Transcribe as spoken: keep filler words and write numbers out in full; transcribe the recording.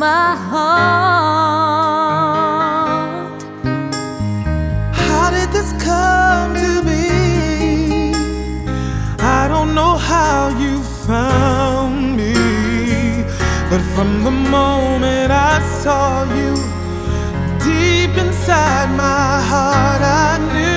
my heart. How did this come to be? I don't know how you found me, but from the moment I saw you, deep inside my heart I knew